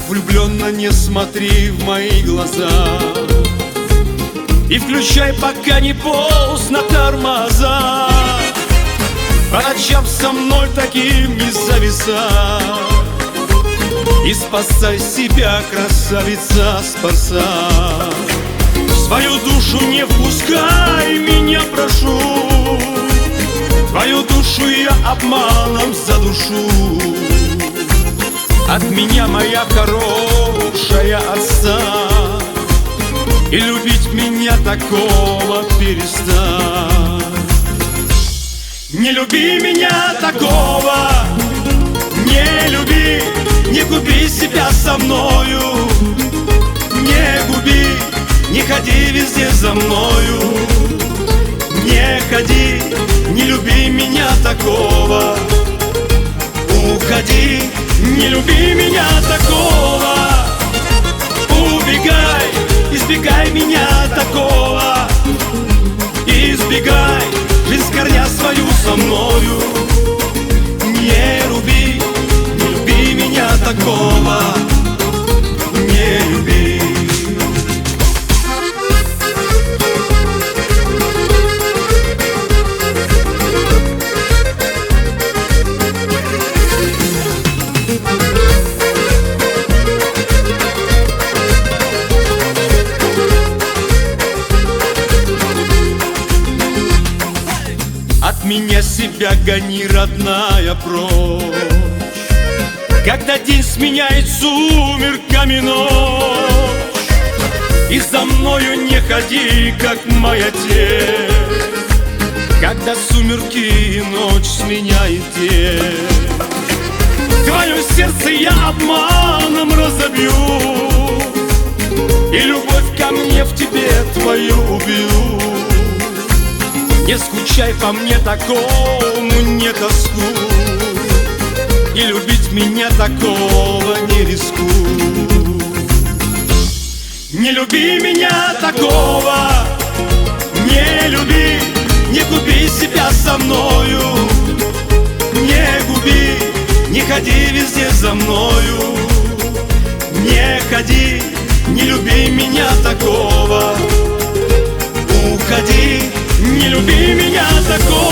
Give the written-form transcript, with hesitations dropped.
влюбленно не смотри в мои глаза и включай, пока не поздно, тормоза. По ночам со мной таким не зависай и спасай себя, красавица, спасай. В свою душу не впускай меня, прошу, твою душу я обманом задушу. От меня, моя хорошая, отстань, и любить меня такого перестань. Не люби меня такого, не люби, не губи себя со мною, не губи, не ходи везде за мною, не ходи, не люби меня такого, уходи, не люби меня такого, убегай, избегай меня такого, избегай, жизнь с корня свою со мною, не люби меня такого, не люби. От меня себя гони, родная, прочь, когда день сменяет сумерками ночь. И за мною не ходи, как моя тень, когда сумерки и ночь сменяет день. Твое сердце я обманом разобью, и любовь ко мне в тебе твою убью. Не скучай по мне такому, не тоскуй, и любить меня такого не рискуй. Не люби меня такого, не люби, не губи себя со мною, не губи, не ходи везде за мною, не ходи, не люби меня такого, уходи, не люби меня такого.